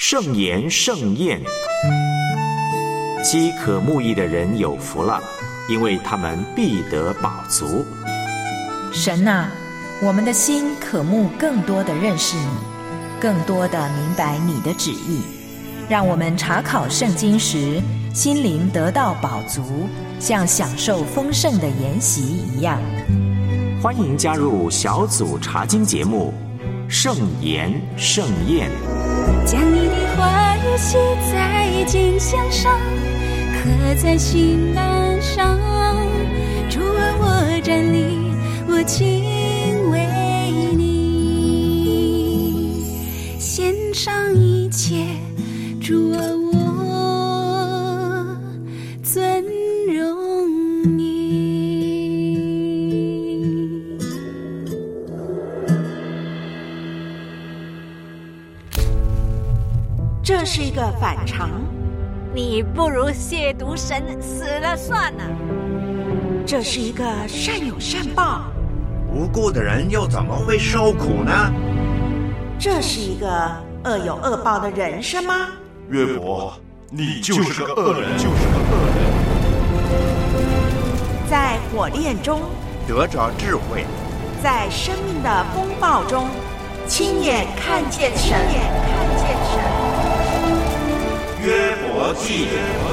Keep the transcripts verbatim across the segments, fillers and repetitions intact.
圣言盛宴。饥渴慕义的人有福了，因为他们必得饱足。 神啊，我们的心渴慕更多的认识你，更多的明白你的旨意，让我们查考圣经时心灵得到饱足，像享受丰盛的筵席一样。 欢迎加入小组查经节目圣言盛宴。 将你的话语写在经箱上，刻在心板上。主啊，我站立，我敬畏你，献上一切。主啊，我尊荣你。 这是一个反常， 你不如亵渎神，死了算了。 这是一个善有善报， 无辜的人又怎么会受苦呢？ 这是一个恶有恶报的人生吗？ 约伯，你就是个恶人，就是个恶人。 在火炼中得着智慧， 在生命的风暴中亲眼看见神，亲眼看见神。 约伯记。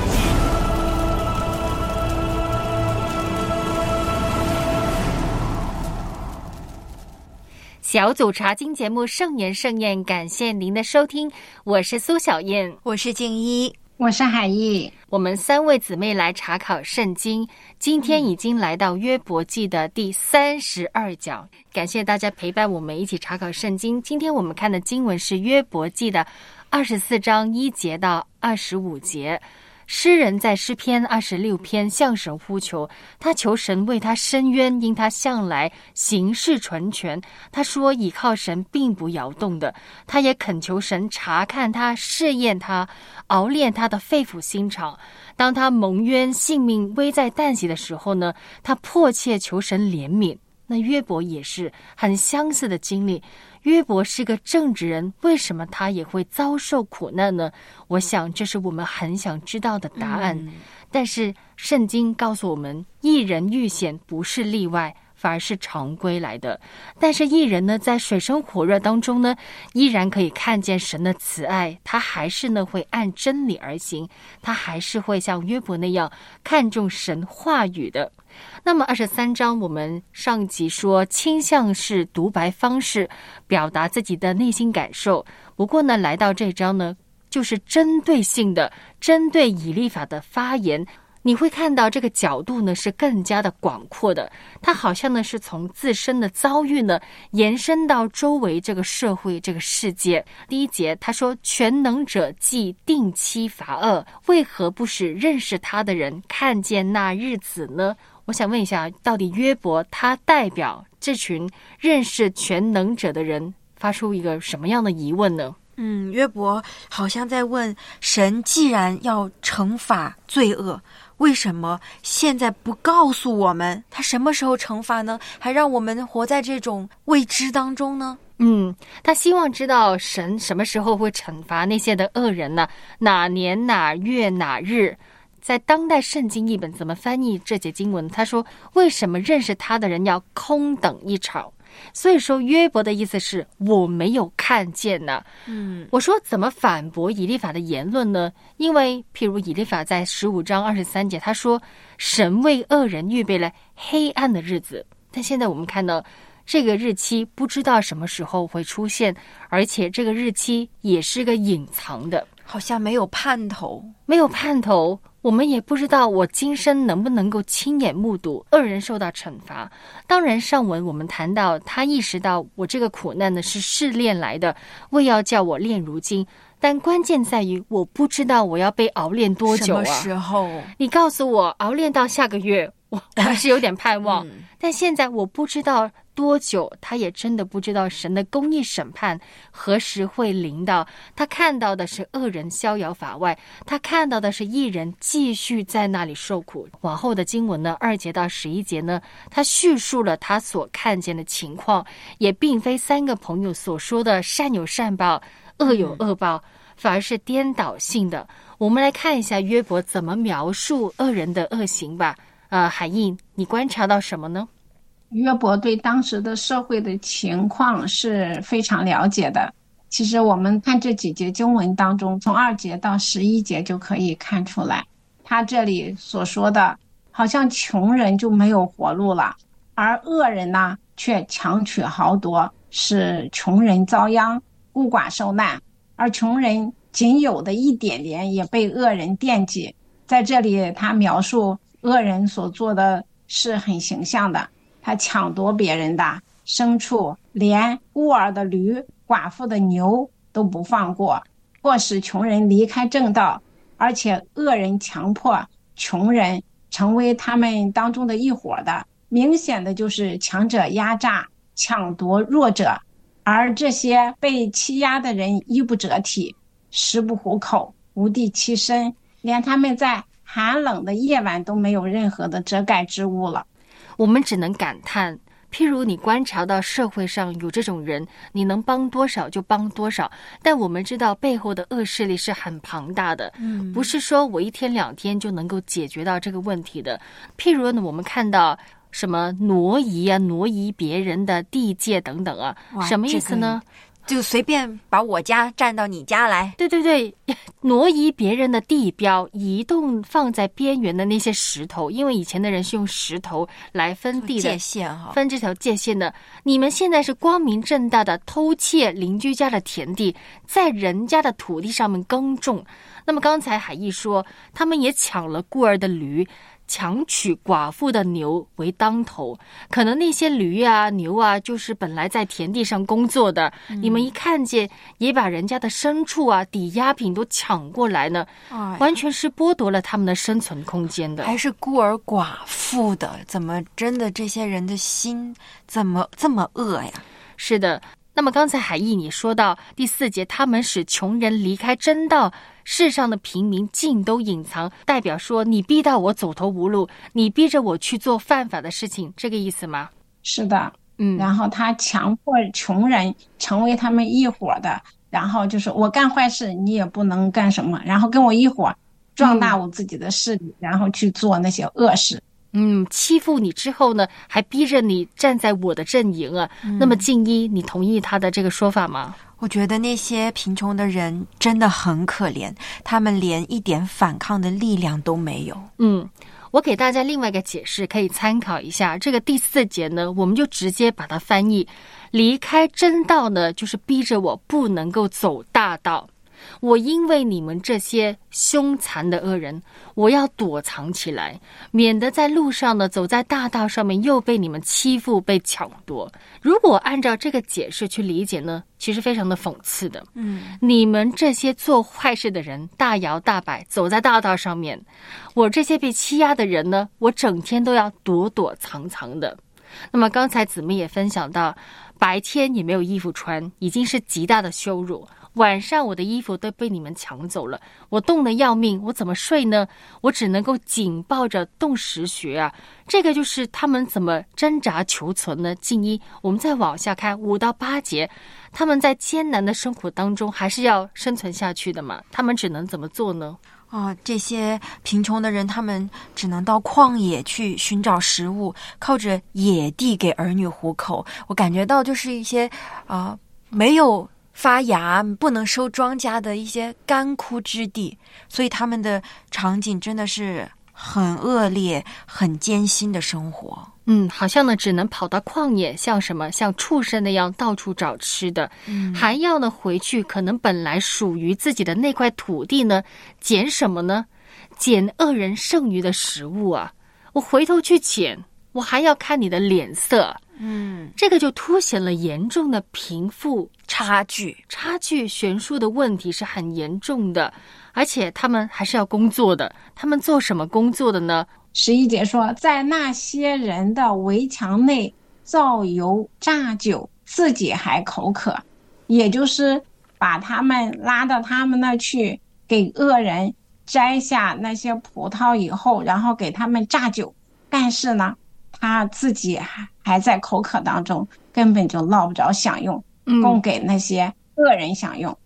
小组查经节目圣言盛宴，感谢您的收听，我是苏小燕， 我是静一， 我是海毅。 我们三位姊妹来查考圣经，今天已经来到约伯记的第三十二讲，感谢大家陪伴我们一起查考圣经。今天我们看的经文是约伯记的二十四章一节到二十五节。诗人在诗篇二十六篇向神呼求，他求神为他伸冤，因他向来行事纯全。他说倚靠神并不摇动的，他也恳求神查看他，试验他，熬炼他的肺腑心肠。当他蒙冤，性命危在旦夕的时候呢，他迫切求神怜悯。那约伯也是很相似的经历。约伯是个正直人，为什么他也会遭受苦难呢？我想这是我们很想知道的答案。嗯、但是圣经告诉我们，义人遇险不是例外，反而是常规来的。但是义人呢，在水深火热当中呢，依然可以看见神的慈爱，他还是呢会按真理而行，他还是会像约伯那样看重神话语的。那么二十三章我们上集说倾向是独白方式，表达自己的内心感受。不过呢，来到这章呢，就是针对性的针对以利法的发言，你会看到这个角度呢是更加的广阔的，它好像呢是从自身的遭遇呢延伸到周围这个社会这个世界。第一节他说，全能者既定期罚恶，为何不使认识他的人看见那日子呢？我想问一下，到底约伯他代表这群认识全能者的人发出一个什么样的疑问呢？ 嗯，约伯好像在问神，既然要惩罚罪恶，为什么现在不告诉我们他什么时候惩罚呢？还让我们活在这种未知当中呢？ 嗯，他希望知道神什么时候会惩罚那些的恶人呢？哪年哪月哪日？在当代圣经译本怎么翻译这节经文？他说，为什么认识他的人要空等一场？所以说约伯的意思是我没有看见呢。嗯，我说怎么反驳以利法的言论呢？因为譬如以利法在十五章二十三节他说，神为恶人预备了黑暗的日子，但现在我们看到这个日期不知道什么时候会出现，而且这个日期也是个隐藏的， 好像没有盼头， 没有盼头。我们也不知道我今生能不能够亲眼目睹恶人受到惩罚。当然上文我们谈到他意识到我这个苦难呢是试炼来的，为要叫我炼如金，但关键在于我不知道我要被熬炼多久啊？ 什么时候？ 你告诉我熬炼到下个月，我还是有点盼望、嗯、但现在我不知道多久，他也真的不知道神的公义审判何时会临到。他看到的是恶人逍遥法外，他看到的是义人继续在那里受苦。往后的经文呢，二节到十一节呢，他叙述了他所看见的情况，也并非三个朋友所说的善有善报，恶有恶报。 反而是颠倒性的。我们来看一下约伯怎么描述恶人的恶行吧。呃，海印，你观察到什么呢？ 约伯对当时的社会的情况是非常了解的。其实我们看这几节经文当中，从二节到十一节就可以看出来，他这里所说的好像穷人就没有活路了，而恶人呢却强取豪夺，使穷人遭殃，孤寡受难，而穷人仅有的一点点也被恶人惦记。在这里他描述恶人所做的是很形象的，他抢夺别人的牲畜，连孤儿的驴、寡妇的牛都不放过，迫使穷人离开正道，而且恶人强迫穷人成为他们当中的一伙的，明显的就是强者压榨，抢夺弱者，而这些被欺压的人衣不遮体，食不糊口，无地栖身，连他们在寒冷的夜晚都没有任何的遮盖之物了。 我们只能感叹，譬如你观察到社会上有这种人，你能帮多少就帮多少，但我们知道背后的恶势力是很庞大的，嗯，不是说我一天两天就能够解决到这个问题的。譬如呢，我们看到什么挪移啊，挪移别人的地界等等啊，什么意思呢？ 就随便把我家占到你家来。 对对对，挪移别人的地标，移动放在边缘的那些石头，因为以前的人是用石头来分地的界限哈， 分这条界限的。你们现在是光明正大的偷窃邻居家的田地，在人家的土地上面耕种。那么刚才海义说，他们也抢了孤儿的驴，强取寡妇的牛为当头，可能那些驴啊牛啊就是本来在田地上工作的，嗯，你们一看见也把人家的牲畜啊抵押品都抢过来呢，哎，完全是剥夺了他们的生存空间的。 还是孤儿寡妇的，怎么真的这些人的心怎么这么恶呀？ 是的。那么刚才海义你说到第四节，他们使穷人离开真道，世上的平民尽都隐藏，代表说你逼到我走投无路，你逼着我去做犯法的事情，这个意思吗？ 是的，嗯，然后他强迫穷人成为他们一伙的，然后就是我干坏事你也不能干什么，然后跟我一伙壮大我自己的势力，嗯，然后去做那些恶事。 嗯，欺负你之后呢，还逼着你站在我的阵营啊。嗯，那么静一，你同意他的这个说法吗？ 我觉得那些贫穷的人真的很可怜，他们连一点反抗的力量都没有。 嗯，我给大家另外一个解释，可以参考一下。这个第四节呢，我们就直接把它翻译，离开真道呢，就是逼着我不能够走大道。我因为你们这些凶残的恶人，我要躲藏起来，免得在路上呢，走在大道上面又被你们欺负，被抢夺。如果按照这个解释去理解呢，其实非常的讽刺的。嗯，你们这些做坏事的人，大摇大摆走在大道上面，我这些被欺压的人呢，我整天都要躲躲藏藏的。那么刚才姊妹也分享到，白天也没有衣服穿，已经是极大的羞辱。晚上我的衣服都被你们抢走了，我冻得要命，我怎么睡呢？我只能够紧抱着冻石穴啊！这个就是他们怎么挣扎求存呢？静一，我们再往下看五到八节，他们在艰难的生活当中还是要生存下去的嘛，他们只能怎么做呢？ 啊，这些贫穷的人，他们只能到旷野去寻找食物，靠着野地给儿女糊口。我感觉到就是一些啊、呃、没有发芽不能收庄稼的一些干枯之地，所以他们的场景真的是很恶劣很艰辛的生活。 嗯，好像呢只能跑到旷野，像什么像畜生那样到处找吃的，嗯，还要呢回去可能本来属于自己的那块土地呢，捡什么呢？捡恶人剩余的食物啊！我回头去捡，我还要看你的脸色。嗯，这个就凸显了严重的贫富差距， 差距悬殊的问题是很严重的，而且他们还是要工作的。他们做什么工作的呢？ 十一节说，在那些人的围墙内造油榨酒，自己还口渴，也就是把他们拉到他们那去，给恶人摘下那些葡萄以后，然后给他们榨酒，但是呢他自己还还在口渴当中，根本就捞不着享用，供给那些恶人享用。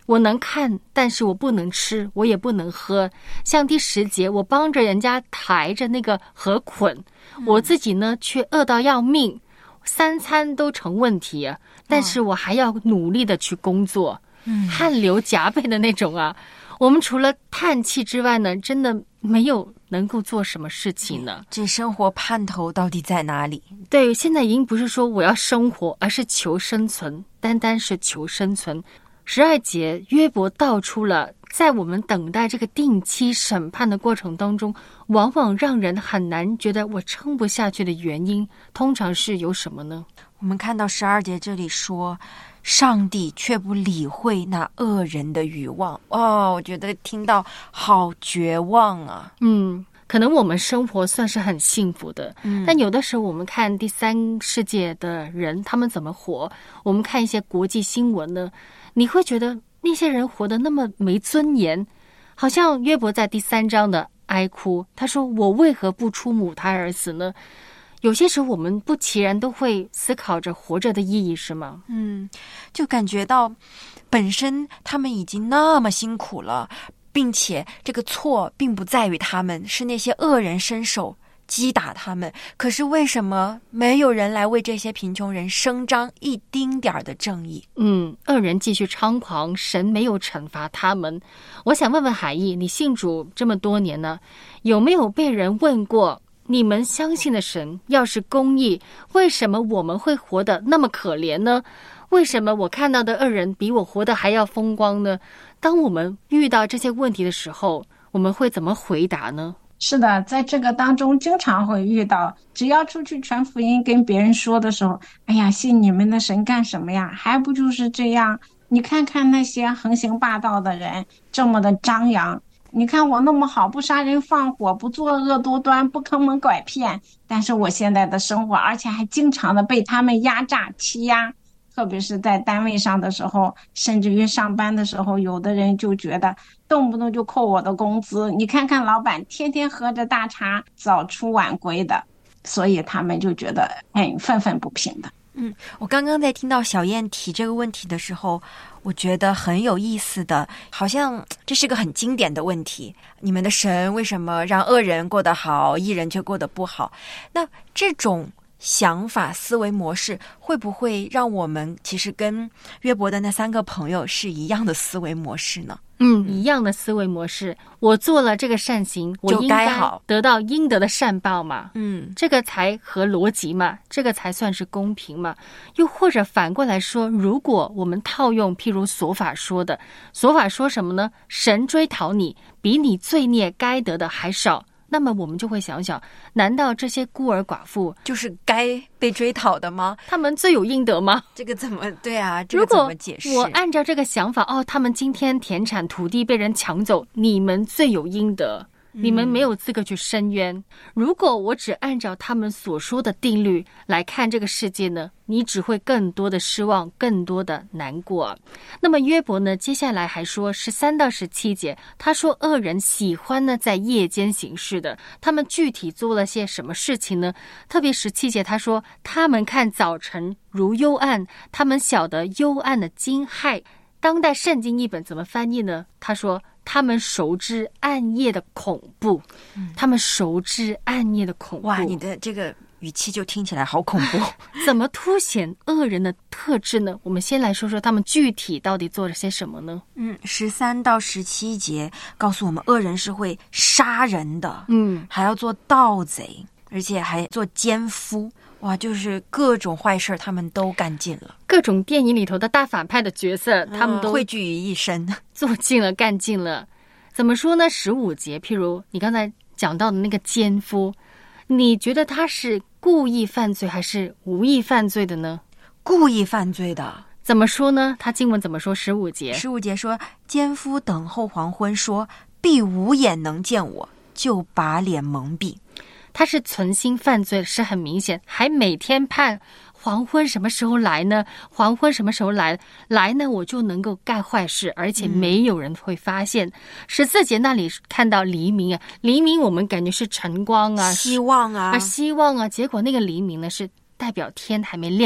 我能看，但是我不能吃，我也不能喝。像第十节，我帮着人家抬着那个河捆，我自己呢却饿到要命，三餐都成问题啊，但是我还要努力的去工作，嗯，汗流浃背的那种啊。我们除了叹气之外呢，真的没有能够做什么事情呢？ 这生活盼头到底在哪里？ 对，现在已经不是说我要生活，而是求生存，单单是求生存。十二节，约伯道出了在我们等待这个定期审判的过程当中，往往让人很难觉得我撑不下去的原因，通常是有什么呢？ 我们看到十二节这里说，上帝却不理会那恶人的欲望。哦，我觉得听到好绝望啊。 嗯，可能我们生活算是很幸福的，嗯，但有的时候我们看第三世界的人他们怎么活，我们看一些国际新闻呢，你会觉得那些人活得那么没尊严。好像约伯在第三章的哀哭，他说我为何不出母胎而死呢？有些时候我们不其然都会思考着活着的意义，是吗？ 嗯，就感觉到本身他们已经那么辛苦了，并且这个错并不在于他们，是那些恶人伸手击打他们。可是为什么没有人来为这些贫穷人伸张一丁点儿的正义？ 嗯，恶人继续猖狂，神没有惩罚他们。我想问问海义，你信主这么多年呢，有没有被人问过，你们相信的神要是公义，为什么我们会活得那么可怜呢？为什么我看到的恶人比我活得还要风光呢？当我们遇到这些问题的时候，我们会怎么回答呢？ 是的，在这个当中经常会遇到，只要出去传福音跟别人说的时候，哎呀，信你们的神干什么呀？还不就是这样？你看看那些横行霸道的人这么的张扬，你看我那么好，不杀人放火，不作恶多端，不坑蒙拐骗，但是我现在的生活，而且还经常的被他们压榨欺压，特别是在单位上的时候，甚至于上班的时候，有的人就觉得动不动就扣我的工资，你看看老板天天喝着大茶，早出晚归的，所以他们就觉得哎愤愤不平的。 嗯，我刚刚在听到小燕提这个问题的时候，我觉得很有意思的，好像这是个很经典的问题。你们的神为什么让恶人过得好，义人却过得不好？那这种想法思维模式会不会让我们其实跟约伯的那三个朋友是一样的思维模式呢？ 嗯，一样的思维模式。我做了这个善行，我应该得到应得的善报嘛。嗯，这个才合逻辑嘛，这个才算是公平嘛。又或者反过来说，如果我们套用譬如所法说的，所法说什么呢？神追讨你，比你罪孽该得的还少。那么我们就会想想，难道这些孤儿寡妇就是该被追讨的吗？ 他们罪有应得吗？ 这个怎么对啊？这个怎么解释？ 如果我按照这个想法，哦，他们今天田产土地被人抢走，你们罪有应得，你们没有资格去申冤。嗯，如果我只按照他们所说的定律来看这个世界呢，你只会更多的失望，更多的难过。那么约伯呢，接下来还说十三到十七节，他说恶人喜欢呢在夜间行事的，他们具体做了些什么事情呢？特别十七节他说，他们看早晨如幽暗，他们晓得幽暗的惊骇。当代圣经译本怎么翻译呢？他说他们熟知暗夜的恐怖，嗯，他们熟知暗夜的恐怖。 哇，你的这个语气就听起来好恐怖。 怎么凸显恶人的特质呢？我们先来说说他们具体到底做了些什么呢？ 嗯，十三到十七节告诉我们，恶人是会杀人的，嗯，还要做盗贼，而且还做奸夫。哇，就是各种坏事他们都干尽了， 各种电影里头的大反派的角色，他们都汇聚于一身， 做尽了，干尽了。怎么说呢？十五节，譬如你刚才讲到的那个奸夫，你觉得他是故意犯罪还是无意犯罪的呢？ 故意犯罪的。 怎么说呢？他经文怎么说？十五节， 十五节说，奸夫等候黄昏，说必无眼能见我，就把脸蒙蔽。 他是存心犯罪，是很明显，还每天盼黄昏什么时候来呢？黄昏什么时候来？来呢，我就能够干坏事，而且没有人会发现。十四节那里看到黎明啊，黎明我们感觉是晨光啊， 希望啊， 啊希望啊，结果那个黎明呢是代表天还没亮。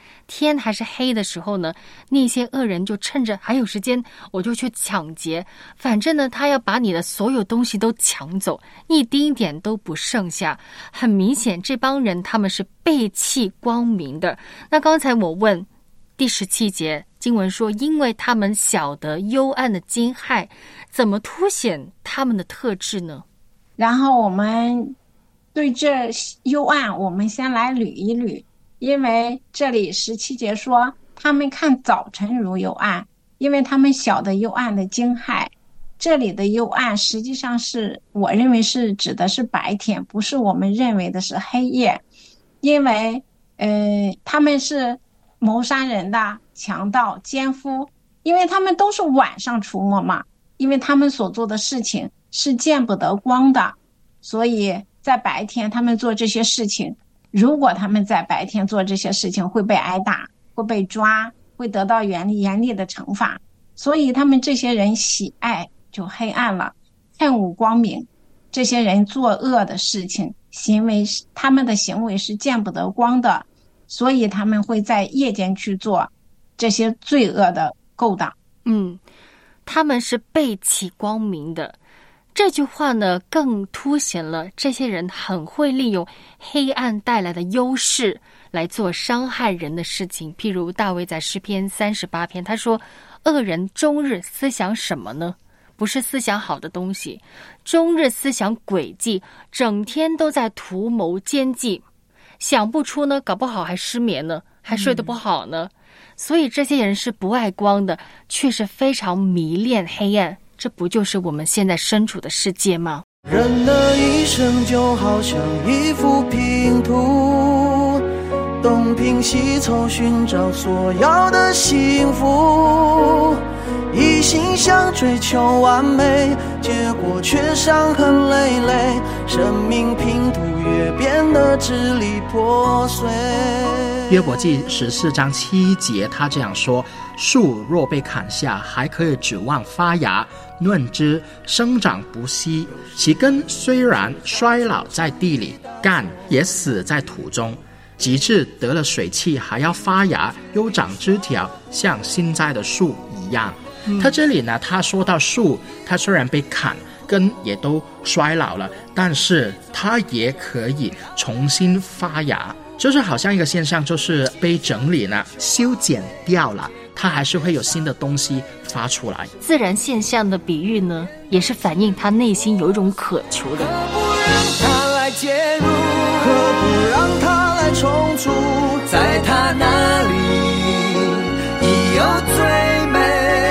天还是黑的时候呢，那些恶人就趁着还有时间，我就去抢劫，反正呢他要把你的所有东西都抢走，一丁点都不剩下。很明显这帮人他们是背弃光明的。那刚才我问第十七节经文说，因为他们晓得幽暗的惊骇，怎么凸显他们的特质呢？ 然后我们对这幽暗我们先来捋一捋，因为这里十七节说他们看早晨如幽暗，因为他们晓得幽暗的惊骇。这里的幽暗实际上是我认为是指的是白天，不是我们认为的是黑夜。因为呃，他们是谋杀人的、强盗、奸夫，因为他们都是晚上出没嘛，因为他们所做的事情是见不得光的，所以在白天他们做这些事情，如果他们在白天做这些事情会被挨打，会被抓，会得到严厉严厉的惩罚，所以他们这些人喜爱就黑暗了，恨恶光明。这些人作恶的事情，行为他们的行为是见不得光的，所以他们会在夜间去做这些罪恶的勾当。 嗯，他们是背弃光明的。这句话呢，更凸显了这些人很会利用黑暗带来的优势来做伤害人的事情。譬如大卫在诗篇三十八篇，他说，恶人终日思想什么呢？不是思想好的东西，终日思想诡计，整天都在图谋奸计，想不出呢，搞不好还失眠呢，还睡得不好呢。嗯、所以这些人是不爱光的，却是非常迷恋黑暗。这不就是我们现在身处的世界吗？ 人的一生就好像一幅拼图，东拼西凑寻找所要的幸福，一心想追求完美，结果却伤痕累累，生命拼图越变得支离破碎。 约伯记十四章七节他这样说，树若被砍下，还可以指望发芽，嫩枝生长不息，其根虽然衰老在地里，干也死在土中，及至得了水气，还要发芽，又长枝条，像新栽的树一样。嗯、他这里呢，他说到树，它虽然被砍，根也都衰老了，但是它也可以重新发芽，就是好像一个现象，就是被整理呢，修剪掉了，它还是会有新的东西发出来。 自然现象的比喻呢，也是反映他内心有一种渴求的。 可不让他来介入，可不让他来重组，在他那里已有最美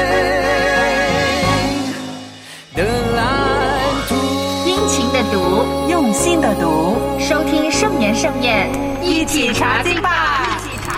的蓝图。 殷勤的读，用心的读，收听圣言盛宴，一起查经吧！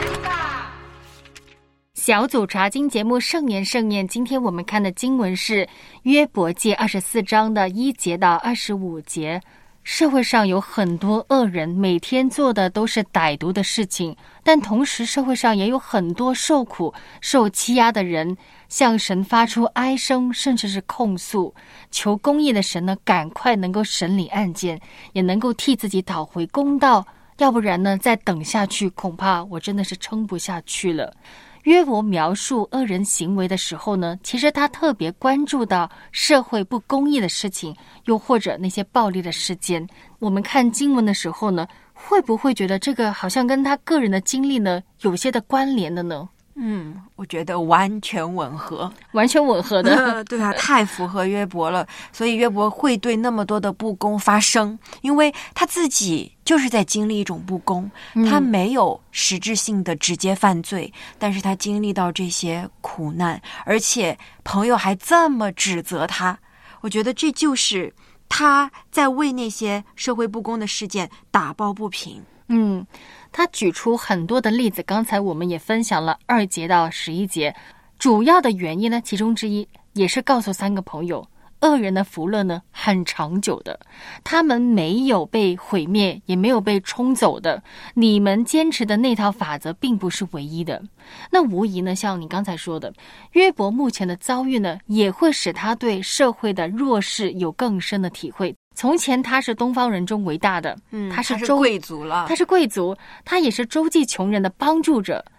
小组查经节目盛言盛宴，今天我们看的经文是约伯记二十四章的一节到二十五节。社会上有很多恶人，每天做的都是歹毒的事情，但同时社会上也有很多受苦受欺压的人，向神发出哀声，甚至是控诉，求公义的神呢赶快能够审理案件，也能够替自己讨回公道，要不然呢再等下去，恐怕我真的是撑不下去了。约伯描述恶人行为的时候呢，其实他特别关注到社会不公义的事情，又或者那些暴力的事件。我们看经文的时候呢，会不会觉得这个好像跟他个人的经历呢有些的关联的呢？ 嗯，我觉得完全吻合， 完全吻合的、 呃、对啊，太符合约伯了。所以约伯会对那么多的不公发声，因为他自己就是在经历一种不公、嗯、他没有实质性的直接犯罪，但是他经历到这些苦难，而且朋友还这么指责他，我觉得这就是他在为那些社会不公的事件打抱不平。 嗯，他举出很多的例子，刚才我们也分享了二节到十一节。主要的原因呢，其中之一也是告诉三个朋友，恶人的福乐呢很长久的，他们没有被毁灭，也没有被冲走的。你们坚持的那套法则并不是唯一的。那无疑呢，像你刚才说的，约伯目前的遭遇呢，也会使他对社会的弱势有更深的体会。从前他是东方人中为大的， 嗯， 他是他是贵族了， 他是贵族，他也是周济穷人的帮助者。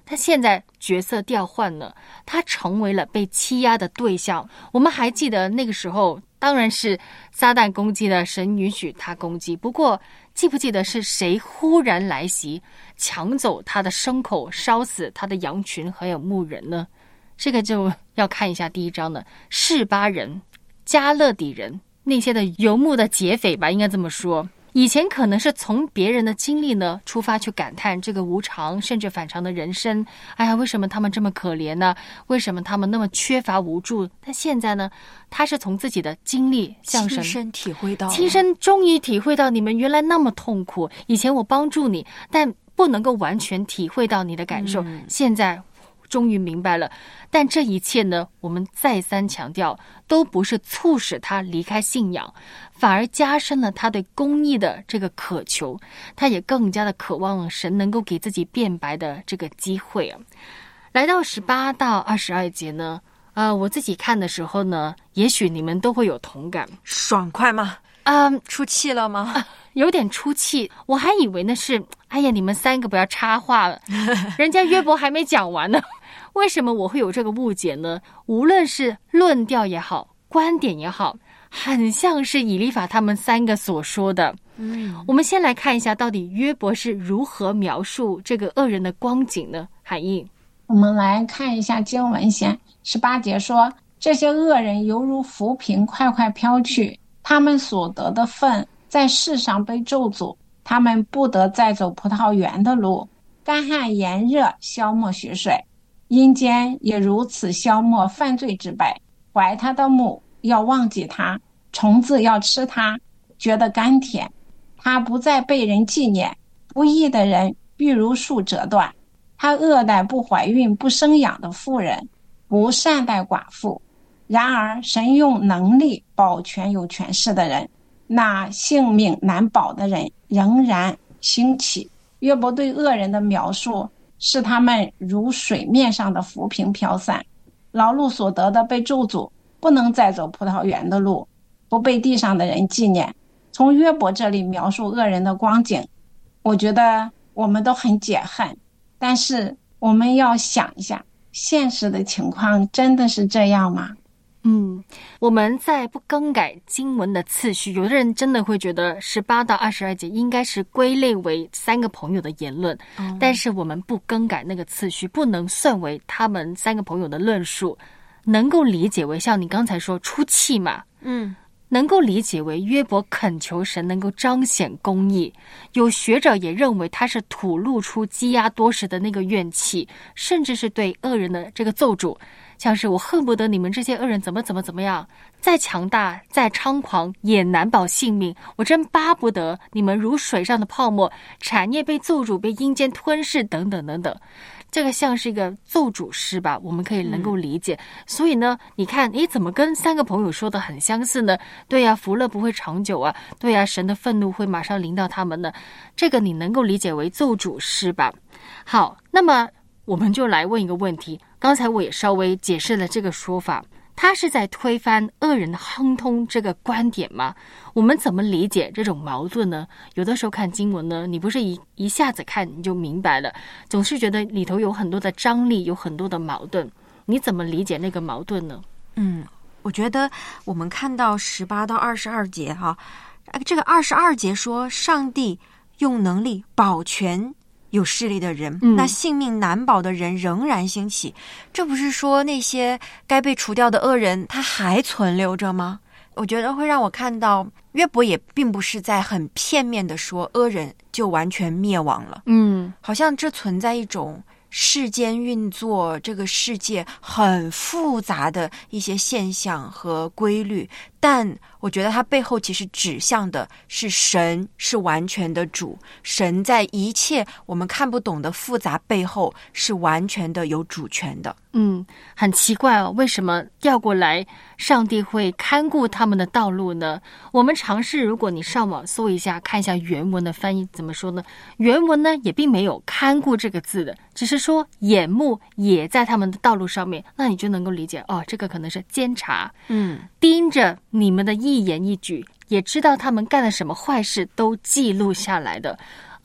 他现在角色调换了，他成为了被欺压的对象。我们还记得那个时候，当然是撒旦攻击了，神允许他攻击。不过记不记得是谁忽然来袭，抢走他的牲口，烧死他的羊群还有牧人呢？这个就要看一下第一章了。示巴人、加勒底人，那些的游牧的劫匪吧，应该这么说。以前可能是从别人的经历呢出发去感叹这个无常甚至反常的人生，哎呀，为什么他们这么可怜呢？为什么他们那么缺乏无助？但现在呢，他是从自己的经历向神亲身体会到， 亲身终于体会到你们原来那么痛苦。以前我帮助你，但不能够完全体会到你的感受，嗯、现在终于明白了。但这一切呢，我们再三强调，都不是促使他离开信仰，反而加深了他对公义的这个渴求，他也更加的渴望神能够给自己辩白的这个机会啊。来到十八到二十二节呢，呃，我自己看的时候呢，也许你们都会有同感。 爽快吗？ 啊、嗯， 出气了吗？ 啊，有点出气。我还以为那是，哎呀，你们三个不要插话了，人家约伯还没讲完呢。为什么我会有这个误解呢？无论是论调也好，观点也好，很像是以利法他们三个所说的。嗯，我们先来看一下，到底约伯是如何描述这个恶人的光景呢？海义， 我们来看一下经文先。十八节说，这些恶人犹如浮萍，快快飘去，他们所得的份在世上被咒诅，他们不得再走葡萄园的路，干旱炎热消没血水，阴间也如此消没犯罪之辈，怀他的母要忘记他，虫子要吃他，觉得甘甜，他不再被人纪念，不义的人必如树折断，他恶待不怀孕不生养的妇人，不善待寡妇。然而神用能力保全有权势的人，那性命难保的人仍然兴起。约伯对恶人的描述是他们如水面上的浮萍飘散，劳碌所得的被咒诅，不能再走葡萄园的路，不被地上的人纪念。从约伯这里描述恶人的光景，我觉得我们都很解恨，但是我们要想一下，现实的情况真的是这样吗？ 嗯，我们在不更改经文的次序，有的人真的会觉得十八到二十二节应该是归类为三个朋友的言论，嗯、但是我们不更改那个次序，不能算为他们三个朋友的论述，能够理解为像你刚才说出气嘛，嗯，能够理解为约伯恳求神能够彰显公义。有学者也认为他是吐露出积压多时的那个怨气，甚至是对恶人的这个咒诅，像是我恨不得你们这些恶人怎么怎么怎么样，再强大再猖狂也难保性命，我真巴不得你们如水上的泡沫，产业被咒诅被阴间吞噬等等等等。这个像是一个咒诅诗吧，我们可以能够理解、嗯、所以呢你看，诶，怎么跟三个朋友说的很相似呢？对呀、啊，福乐不会长久啊，对呀、啊，神的愤怒会马上临到他们呢，这个你能够理解为咒诅诗吧。好，那么我们就来问一个问题，刚才我也稍微解释了这个说法，他是在推翻恶人的亨通这个观点吗？我们怎么理解这种矛盾呢？有的时候看经文呢，你不是一一下子看你就明白了，总是觉得里头有很多的张力，有很多的矛盾，你怎么理解那个矛盾呢？ 嗯，我觉得我们看到十八到二十二节哈、啊，这个二十二节说上帝用能力保全有势力的人、嗯、那性命难保的人仍然兴起，这不是说那些该被除掉的恶人他还存留着吗？我觉得会让我看到约伯也并不是在很片面的说恶人就完全灭亡了，嗯，好像这存在一种世间运作，这个世界很复杂的一些现象和规律，但我觉得它背后其实指向的是神是完全的主，神在一切我们看不懂的复杂背后是完全的有主权的。 嗯，很奇怪哦，为什么调过来上帝会看顾他们的道路呢？我们尝试，如果你上网搜一下，看一下原文的翻译怎么说呢？原文呢也并没有看顾这个字的，只是说眼目也在他们的道路上面，那你就能够理解哦，这个可能是监察，嗯，盯着你们的一言一举，也知道他们干了什么坏事都记录下来的。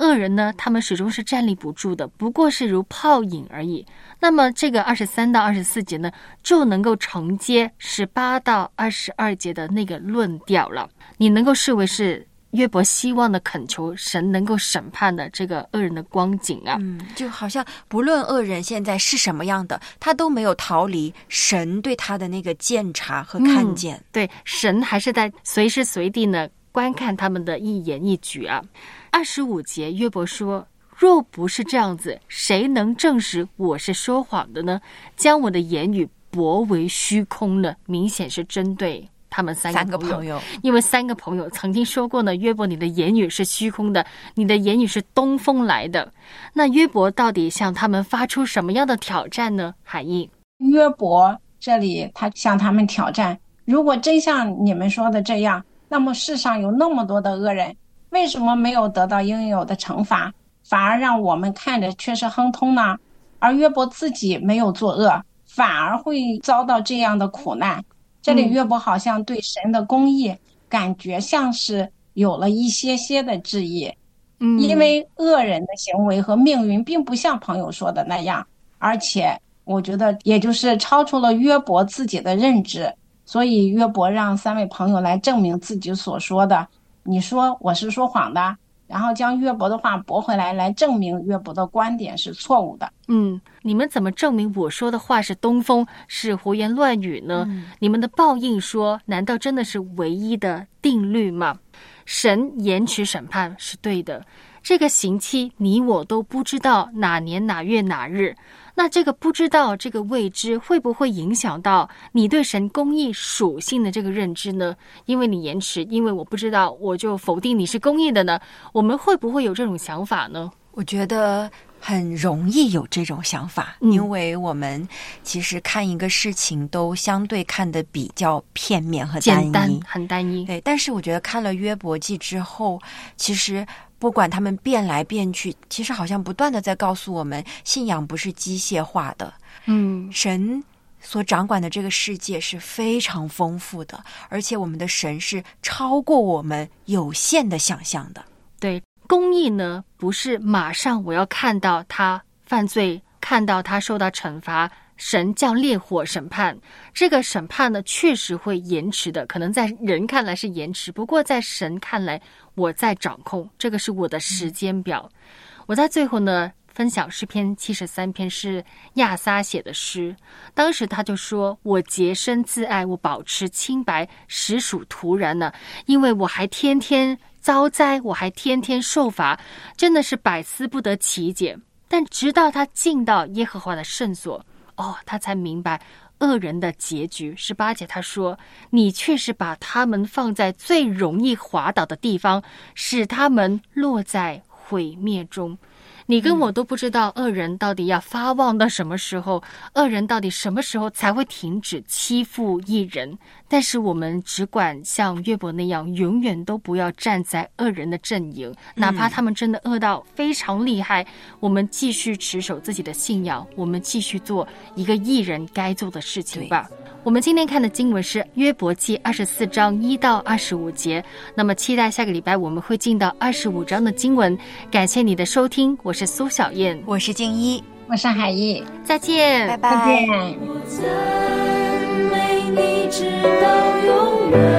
恶人呢，他们始终是站立不住的，不过是如泡影而已。那么这个二十三到二十四节呢，就能够承接十八到二十二节的那个论调了。你能够视为是约伯希望的恳求神能够审判的这个恶人的光景啊。 嗯，就好像不论恶人现在是什么样的，他都没有逃离神对他的那个鉴察和看见。 嗯、对，神还是在随时随地呢观看他们的一言一举啊。二十五节约伯说，若不是这样子，谁能证实我是说谎的呢？将我的言语驳为虚空呢？明显是针对他们三个朋友， 三个朋友， 因为三个朋友曾经说过呢，约伯你的言语是虚空的，你的言语是东风来的。那约伯到底向他们发出什么样的挑战呢？海义， 约伯这里他向他们挑战，如果真像你们说的这样，那么世上有那么多的恶人，为什么没有得到应有的惩罚，反而让我们看着却是亨通呢？而约伯自己没有作恶，反而会遭到这样的苦难。这里约伯好像对神的公义感觉像是有了一些些的质疑，嗯，因为恶人的行为和命运并不像朋友说的那样，而且我觉得也就是超出了约伯自己的认知，所以约伯让三位朋友来证明自己所说的，你说我是说谎的，然后将约伯的话驳回来，来证明约伯的观点是错误的。 嗯，你们怎么证明我说的话是东风，是胡言乱语呢？嗯、你们的报应说，难道真的是唯一的定律吗？神延迟审判是对的，这个刑期你我都不知道哪年哪月哪日，那这个不知道，这个未知会不会影响到你对神公义属性的这个认知呢？因为你延迟，因为我不知道，我就否定你是公义的呢？我们会不会有这种想法呢？ 我觉得很容易有这种想法，嗯、因为我们其实看一个事情都相对看得比较片面和单一， 简单，很单一。 对，但是我觉得看了约伯记之后，其实不管他们变来变去，其实好像不断的在告诉我们，信仰不是机械化的。嗯，神所掌管的这个世界是非常丰富的，而且我们的神是超过我们有限的想象的。 对。公义呢，不是马上我要看到他犯罪，看到他受到惩罚，神降烈火审判。这个审判呢，确实会延迟的，可能在人看来是延迟，不过在神看来，我在掌控，这个是我的时间表。嗯、我在最后呢，分享诗篇七十三篇是亚撒写的诗，当时他就说，我洁身自爱，我保持清白，实属徒然呢，因为我还天天遭灾，我还天天受罚，真的是百思不得其解。但直到他进到耶和华的圣所，哦，他才明白恶人的结局。十八节他说，你却是把他们放在最容易滑倒的地方，使他们落在毁灭中。你跟我都不知道恶人到底要发旺到什么时候，恶人到底什么时候才会停止欺负义人，但是我们只管像约伯那样，永远都不要站在恶人的阵营，哪怕他们真的恶到非常厉害，我们继续持守自己的信仰，我们继续做一个义人该做的事情吧。我们今天看的经文是约伯记二十四章一到二十五节，那么期待下个礼拜我们会进到二十五章的经文。感谢你的收听，我是苏小燕， 我是静一， 我是海义， 再见， 拜拜。 再见。 我赞美你直到永远。